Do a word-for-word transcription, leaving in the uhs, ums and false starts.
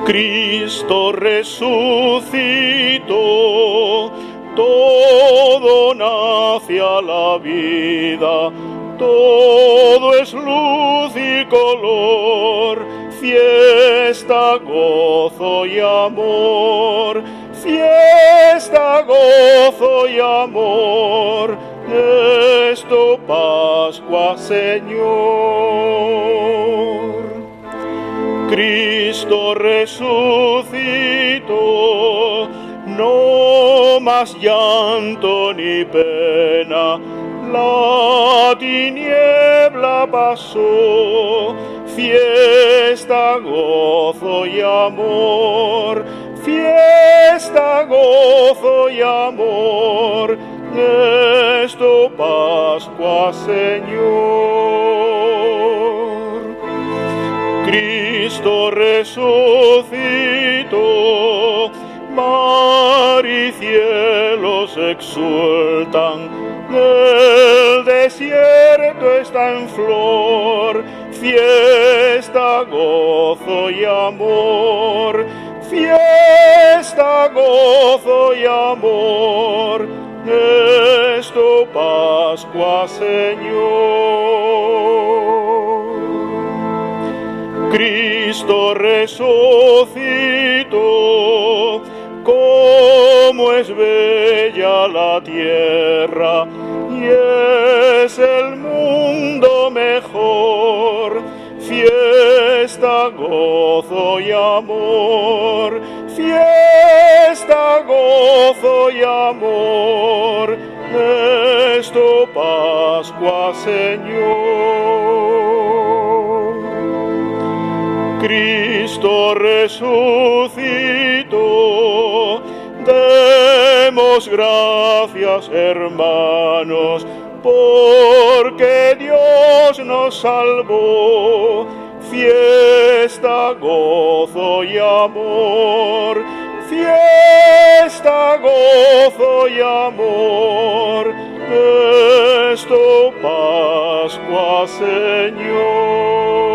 Cristo resucitó, todo nace a la vida, todo es luz y color, fiesta, gozo y amor, fiesta, gozo y amor, esto Pascua, Señor. Cristo resucitó, no más llanto ni pena, la tiniebla pasó, fiesta, gozo y amor, fiesta, gozo y amor, esto Pascua, Señor. Cristo resucitó, mar y cielos exultan, el desierto está en flor, fiesta, gozo y amor, fiesta, gozo y amor, esto Pascua, Señor. Cristo resucitó, como es bella la tierra y es el mundo mejor, fiesta, gozo y amor, fiesta, gozo y amor, esto Pascua, Señor. Cristo resucitó, demos gracias, hermanos, porque Dios nos salvó, fiesta, gozo y amor, fiesta, gozo y amor, esto Pascua, Señor.